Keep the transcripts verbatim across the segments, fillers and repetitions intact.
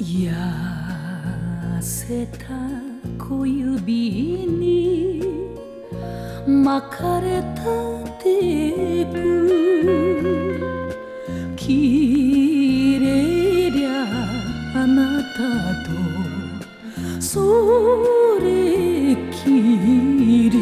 痩せた小指に巻かれたテープ、切れりゃあなたとそれきり。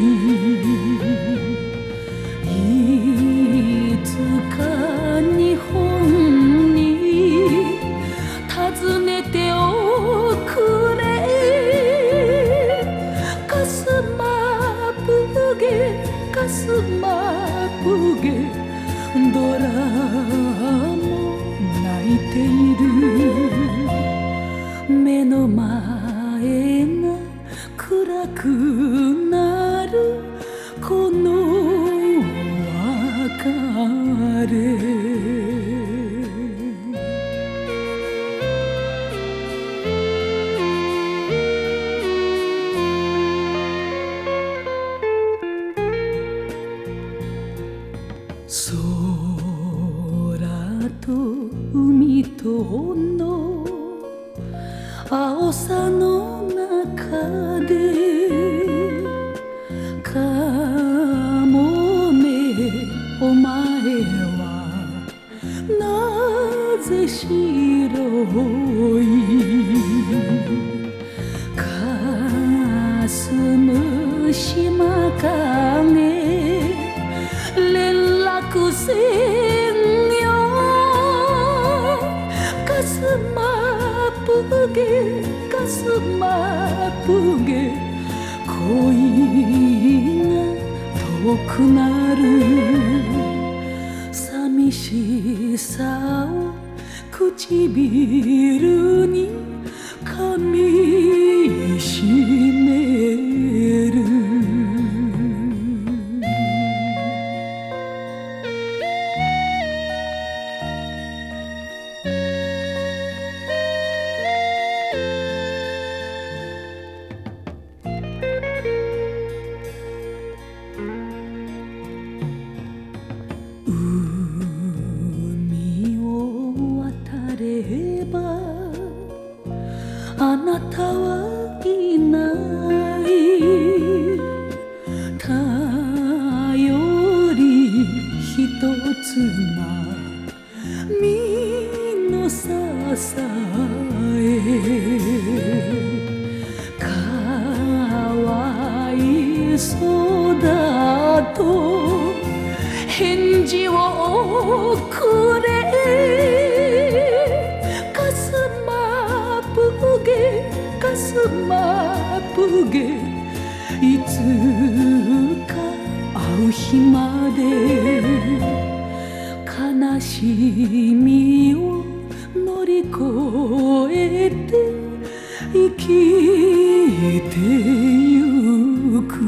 いつか日本に訪ねておくれ。かすまぶげかすまぶげドラも泣いている。目の前が暗くなるこの別れ。空と海との青さの中で、かもめお前はなぜ白い。かすむ島影連絡せんよ。かすまぶげかすまぶげ恋が遠くなる。寂しさを唇に噛みしめる。あなたはいない。頼りひとつな身の支え。かわいそうだと返事をくれ。かすまぶげいつか会う日まで悲しみを乗り越えて生きてゆく。